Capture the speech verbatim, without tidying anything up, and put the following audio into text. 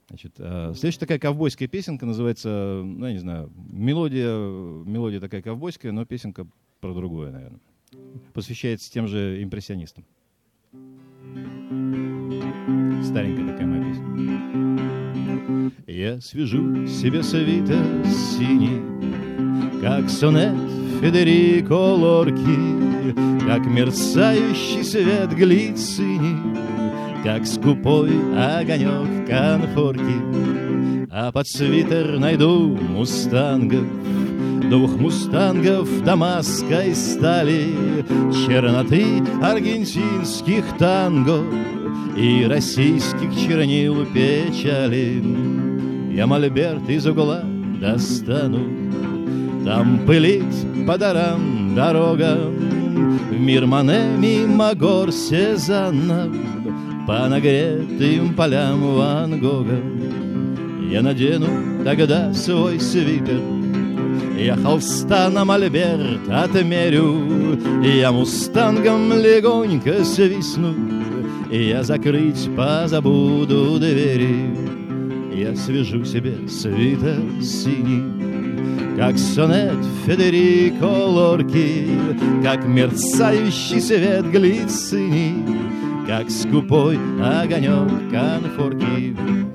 Значит, следующая такая ковбойская песенка называется, ну, я не знаю, мелодия, мелодия такая ковбойская, но песенка про другое, наверное. Посвящается тем же импрессионистам. Старенькая такая моя песня. Я свяжу себе свитер синий, как сонет Федерико Лорки, как мерцающий свет глицини, как скупой огонек конфорки. А под свитер найду мустангов, двух мустангов дамасской стали, черноты аргентинских танго и российских чернил печали. Я мольберт из угла достану, там пылит по дарам дорога, в мир Мане мимо гор Сезанна, по нагретым полям Ван Гога. Я надену тогда свой свитер, я холста на мольберт отмерю, я мустангом легонько свистну, я закрыть позабуду двери. Я свяжу себе свитер синий, как сонет Федерико Лорки, как мерцающий свет глицини, как скупой огонек конфорки.